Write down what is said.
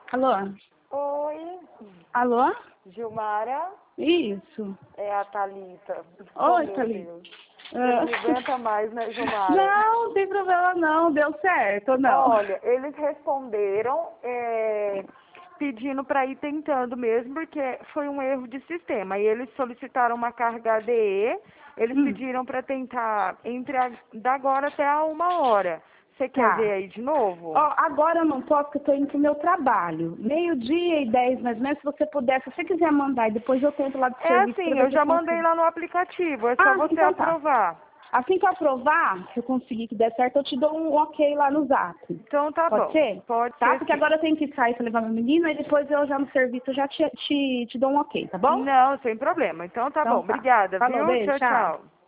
Alô? Oi, Alô? Gilmara, Isso. é a Thalita. Oi, Meu Thalita. Deus. Você não me aguenta mais, né, Gilmara? Não, não tem problema não, deu certo, não. Olha, eles responderam pedindo para ir tentando mesmo, porque foi um erro de sistema. E eles solicitaram uma carga ADE, eles pediram para tentar da agora até a 1 hora. Você quer ver Tá. aí de novo? Ó, agora eu não posso, porque eu tô indo pro meu trabalho. 12h10, mais ou menos, se você puder, se você quiser mandar, e depois eu tento lá do É serviço assim, pra ver eu se eu já mandei consigo. lá no aplicativo, é só Ah, você então tá. aprovar. Assim que eu aprovar, se eu conseguir que der certo, eu te dou um ok lá no Zap. Então tá Pode bom, ser? pode Tá? ser Porque sim. agora eu tenho que sair pra levar meu menino, e depois eu já no serviço eu já te dou um ok, tá bom? Não, sem problema. Então tá bom. Então tá. Obrigada, Falou, viu? beijo, Tchau, tchau. tchau.